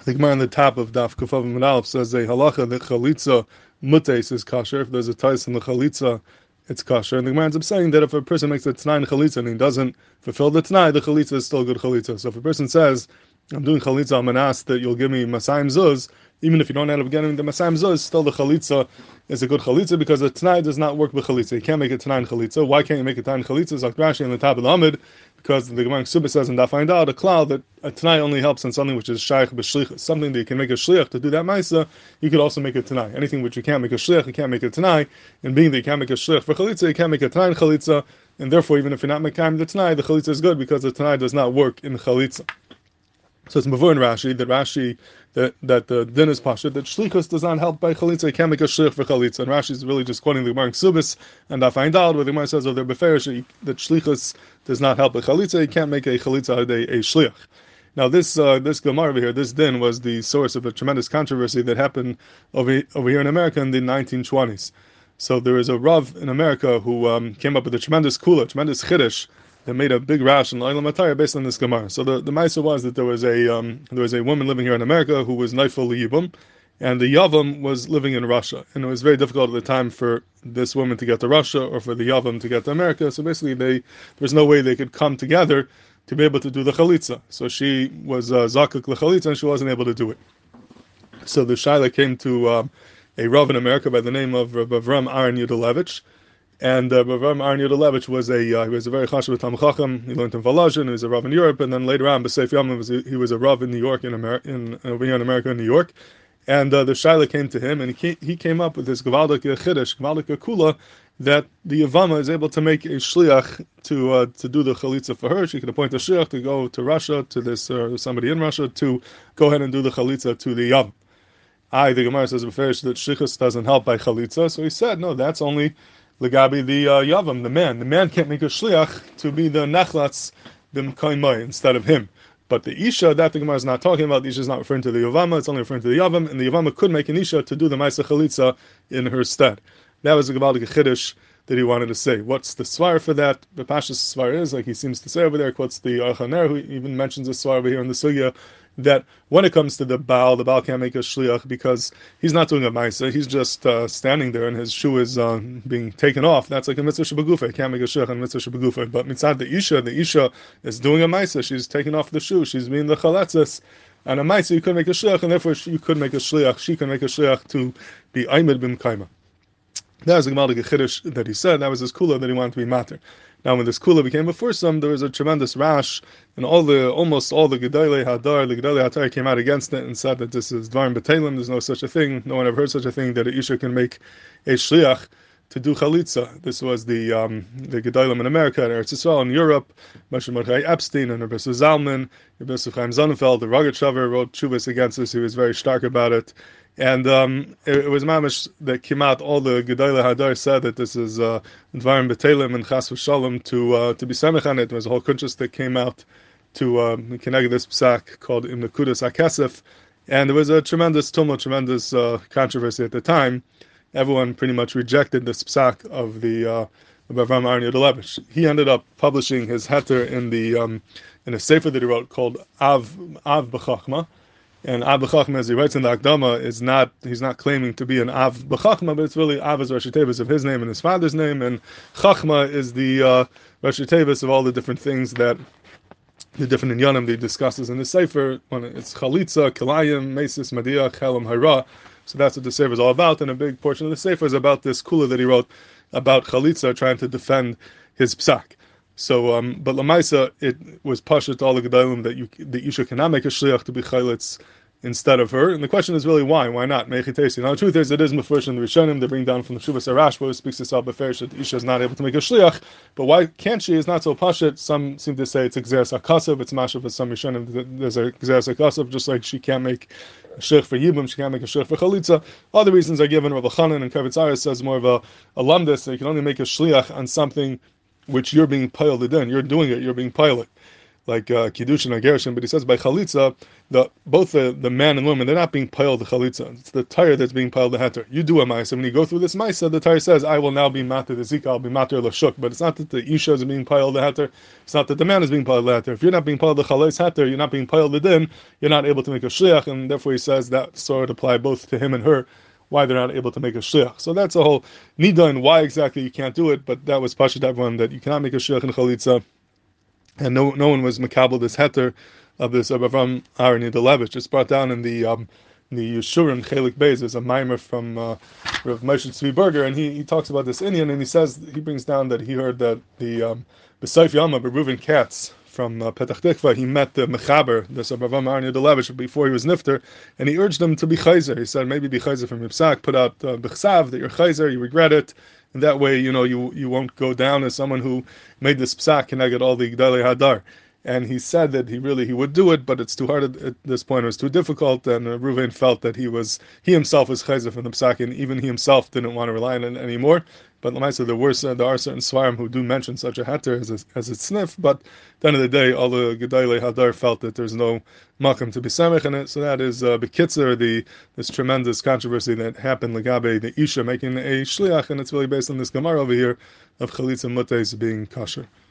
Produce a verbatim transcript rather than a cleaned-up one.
The Gemara on the top of Daf Kufav Amud Aleph says a halacha that chalitza mutes is kosher. If there's a tais in the chalitza, it's kosher. And the Gemara ends up saying that if a person makes a t'nai in chalitza and he doesn't fulfill the t'nai, the chalitza is still good chalitza. So if a person says, I'm doing chalitza, I'm going to ask that you'll give me masayim zuz, even if you don't end up getting the masayim zuz, still the chalitza is a good chalitza because the t'nai does not work with chalitza. You can't make a t'nai in chalitza. Why can't you make a t'nai in chalitza? Zok Rashi on the top of the Amud, because the Gemara Ksuba says in Daf Ayin Daled a klal that a t'nai only helps on something which is shaykh b'shlichus, something that you can make a shliach to do that ma'isa. You could also make a t'nai. Anything which you can't make a shliach, you can't make a t'nai. And being that you can't make a shliach for chalitza, you can't make a t'nai in chalitza. And therefore, even if you're not making the t'nai, the chalitza is good because the t'nai does not work in chalitza. So it's Mavur in Rashi that Rashi that that the din is pashut that shlichus does not help by chalitza. You can't make a shlich for chalitza. And Rashi is really just quoting the Gemara Ksubis and Daf Ayin Daled, where the Gemara says of their beferish that shlichus does not help by chalitza. You can't make a chalitza a, a shliach. Now this uh, this Gemara over here, this din was the source of a tremendous controversy that happened over over here in America in the nineteen twenties. So there is a Rav in America who um, came up with a tremendous kula, tremendous chiddush, that made a big rash in Olam Atayah based on this Gemara. So the, the Maisa was that there was a um, there was a woman living here in America who was Naifel Yibum, and the Yavam was living in Russia. And it was very difficult at the time for this woman to get to Russia or for the Yavam to get to America. So basically they there was no way they could come together to be able to do the Chalitza. So she was uh, Zakuk L'Chalitza and she wasn't able to do it. So the Shaila came to um, a Rav in America by the name of Rav Avram Aaron Yudalevich. And uh, Rav Avram Aaron Yudalevich was a uh, he was a very chashuv Talmid Chacham. He learned in Volozhin. He was a Rav in Europe, and then later on, B'Seif Yom, was he was a Rav in New York, in America, in over here in America, in New York. And uh, the Shaila came to him, and he came, he came up with this Gavaldik Chiddush, Gavaldik Kula, that the Yavama is able to make a shliach to uh, to do the chalitza for her. She can appoint a shliach to go to Russia, to this uh, somebody in Russia, to go ahead and do the chalitza to the Yavam. I, the Gemara says beferish that shlichus doesn't help by chalitza, so he said, no, that's only Legabi the uh, Yavam, the man. The man can't make a shliach to be the nachlatz b'mkaimai instead of him. But the Isha, that the Gemara is not talking about, the Isha is not referring to the Yavama, it's only referring to the Yavam, and the Yavama could make an Isha to do the Maisa Chalitza in her stead. That was the Gavaldik Chiddush that he wanted to say. What's the svar for that? The Pashas svar is, like he seems to say over there, quotes the Aruch HaNer, who even mentions the svar over here in the Sugya, that when it comes to the Baal, the Baal can't make a shliach because he's not doing a ma'isa. He's just uh, standing there and his shoe is uh, being taken off. That's like a mitzvah shebegufa. He can't make a shliach on mitzvah shebegufa. But mitzad the isha, the isha is doing a ma'isa. She's taking off the shoe. She's being the chaletzes. And a ma'isa you could make a shliach, and therefore you could make a shliach. She can make a shliach to be aimed b'mkaima. That was the Gavaldik Chiddush that he said. That was his kula that he wanted to be mater. Now, when this kula became before some, there was a tremendous rash, and all the almost all the Gedolei Hadar, the Gedolei Hatar came out against it and said that this is Dvarim B'Teilim. There's no such a thing. No one ever heard such a thing that a Isha can make a shliach to do chalitza. This was the um, the Gedolim in America, and Eretz Yisrael in Europe. Moshe Mordechai Epstein and Rabbi Zalman, Rabbi Chaim Sonnenfeld, the Rogatchover wrote Chuvas against this. He was very stark about it. And um, it, it was mamish that came out. All the Gedolei Hadar said that this is Dvarim uh, B'Teilim and Chas v'Shalom to uh, to be samech on it. There was a whole kuntres that came out to uh, connect this psak called Im Nekudas HaKesef, and there was a tremendous tumult, tremendous uh, controversy at the time. Everyone pretty much rejected this psak of the uh, of Avram Aaron Yudalevich. He ended up publishing his heter in the um, in a sefer that he wrote called Av Av B'Chachma. And Av B'Chachma, as he writes in the Akdama, is not, he's not claiming to be an Av B'Chachma, but it's really Av is Rashi Tevis of his name and his father's name, and Chachma is the uh, Rashi Tevis of all the different things that, the different inyanim that he discusses in the Sefer. It's Chalitza, Kilayim, Mesis, Madiyah, Chelam, Hara. So that's what the Sefer is all about, and a big portion of the Sefer is about this kula that he wrote about Chalitza, trying to defend his psak. So, um, but Lamaisa, it was pashut to all the Gedolim that you, the Isha cannot make a shliach to be chalitz instead of her. And the question is really why? Why not? Mechitesi. Now, the truth is, it is mefurish in the Rishonim. They bring down from the Shuvas Arashba, who speaks to Sal Beferish that the Isha is not able to make a shliach. But why can't she? Is not so pashut. Some seem to say it's exeres akasav. It's mashav for some Rishonim. There's a exeres akasav, just like she can't make a shliach for Yibum, she can't make a shliach for Chalitza. Other reasons are given. Rav Chanan and Kavitz Aris says more of a, a lamdas, that you can only make a shliach on something which you're being piled in. You're doing it, you're being pilot. like uh, Kiddushin or Gerushin, but he says by Chalitza, the both the, the man and woman, they're not being piled the Chalitza. It's the tire that's being piled the heter. You do a Maisa. When you go through this Maisa, the tire says, I will now be Matir the Zika, I'll be Matir Lashuk. But it's not that the Isha is being piled the heter. It's not that the man is being piled the heter. If you're not being piled the Chalais heter, you're not being piled the din, you're not able to make a Shliach, and therefore he says that sort of apply both to him and her, why they're not able to make a shliach. So that's a whole nida and why exactly you can't do it, but that was pashut everyone that you cannot make a shliach in chalitza, and no no one was makabel this heter of this Rav Avram Aaron Levitch. It's brought down in the um, the Yeshurim Chelik Beis. There's a mimer from uh, Rav Moshe Tzvi Berger, and he, he talks about this Indian, and he says he brings down that he heard that the um, B'Saif Yama Reuven Katz from uh, Petach Tikva, he met the Mechaber, the Rav Avram Aaron Levitch, before he was nifter, and he urged him to be chayzer. He said, maybe be chayzer from Yipsak, put out uh, b'chsav, that you're chayzer, you regret it, and that way, you know, you you won't go down as someone who made this psak and I get all the Gdalei Hadar. And he said that he really he would do it, but it's too hard at, at this point. It was too difficult, and uh, Reuven felt that he was he himself was chayzer from the psak, and even he himself didn't want to rely on it anymore. But Lamaisa, there were there are certain svarim who do mention such a heter as a, as a sniff. But at the end of the day, all the Gedalei Hadar felt that there's no makam to be samech in it. So that is uh, bekitzer, the this tremendous controversy that happened legabe the isha making a shliach, and it's really based on this gemara over here of chalitza mutes being kosher.